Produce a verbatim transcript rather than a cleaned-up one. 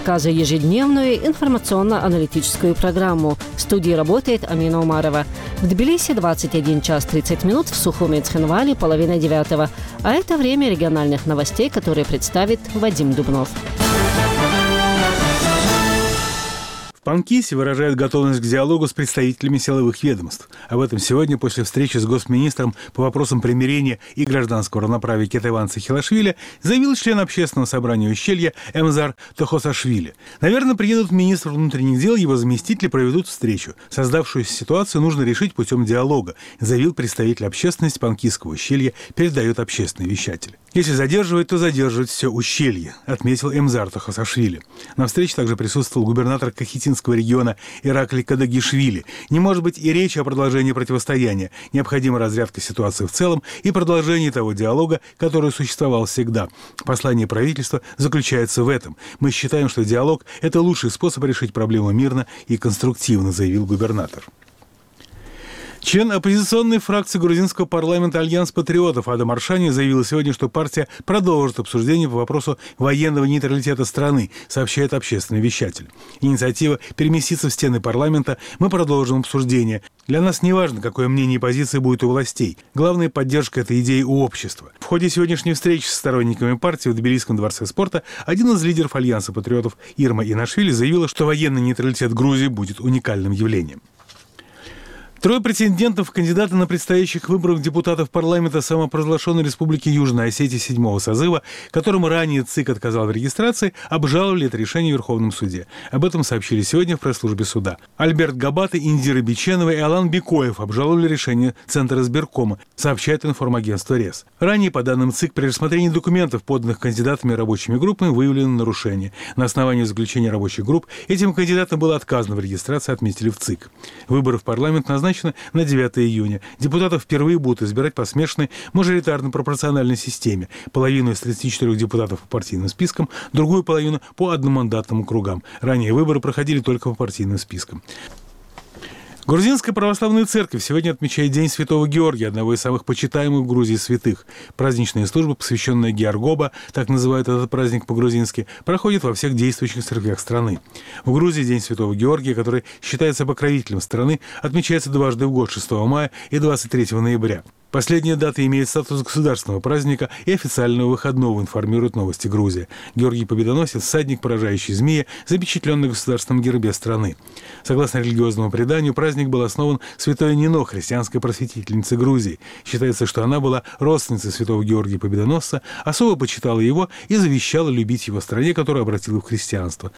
рассказываю ежедневную информационно-аналитическую программу. В студии работает Амина Умарова. В Тбилиси двадцать один час тридцать минут, в Сухуми и Цхинвале половина девятого. А это время региональных новостей, которые представит Вадим Дубнов. В Панкисе выражают готовность к диалогу с представителями силовых ведомств. Об этом сегодня после встречи с госминистром по вопросам примирения и гражданского равноправия Кетеван Цахилашвили заявил член общественного собрания Ущелья Эмзар Тохосашвили. Наверное, приедут министр внутренних дел, его заместители проведут встречу. Создавшуюся ситуацию нужно решить путем диалога, заявил представитель общественности Панкисского Ущелья, передает общественный вещатель. Если задерживать, то задерживать все Ущелье, отметил Эмзар Тохосашвили. На встрече также присутствовал губернатор Кахетинского региона Иракли Кадагишвили. Не может быть и речи о продолжении противостояния. Необходима разрядка ситуации в целом и продолжение того диалога, который существовал всегда. Послание правительства заключается в этом. Мы считаем, что диалог – это лучший способ решить проблему мирно и конструктивно, заявил губернатор. Член оппозиционной фракции грузинского парламента «Альянс патриотов» Адам Аршани заявил сегодня, что партия продолжит обсуждение по вопросу военного нейтралитета страны, сообщает общественный вещатель. Инициатива переместится в стены парламента, мы продолжим обсуждение. Для нас не важно, какое мнение и позиция будет у властей. Главная поддержка этой идеи у общества. В ходе сегодняшней встречи с сторонниками партии в Тбилисском дворце спорта один из лидеров Альянса патриотов Ирма Инашвили заявила, что военный нейтралитет Грузии будет уникальным явлением. Трое претендентов в кандидаты на предстоящих выборах депутатов парламента самопровозглашенной Республики Южная Осетия седьмого созыва, которым ранее ЦИК отказал в регистрации, обжаловали это решение в Верховном суде. Об этом сообщили сегодня в пресс-службе суда. Альберт Габаты, Индира Биченова и Алан Бекоев обжаловали решение Центра избиркома, сообщает информагентство РЕС. Ранее, по данным ЦИК, при рассмотрении документов, поданных кандидатами и рабочими группами, выявлено нарушение. На основании заключения рабочих групп этим кандидатам было отказано в регистрации, отметили в ЦИК. Выборы в парламент назначены на девятое июня. Депутатов впервые будут избирать по смешанной мажоритарно-пропорциональной системе. Половину из тридцати четырёх депутатов по партийным спискам, другую половину по одномандатным округам. Ранее выборы проходили только по партийным спискам. Грузинская православная церковь сегодня отмечает День Святого Георгия, одного из самых почитаемых в Грузии святых. Праздничные службы, посвященные Георгоба, так называют этот праздник по-грузински, проходят во всех действующих церквях страны. В Грузии День Святого Георгия, который считается покровителем страны, отмечается дважды в год, шестого мая и двадцать третьего ноября. Последняя дата имеет статус государственного праздника и официального выходного, информирует Новости Грузия. Георгий Победоносец – всадник, поражающий змея, запечатленный в государственном гербе страны. Согласно религиозному преданию, праздник был основан святой Нино, христианской просветительницей Грузии. Считается, что она была родственницей святого Георгия Победоносца, особо почитала его и завещала любить его стране, которую обратила в христианство.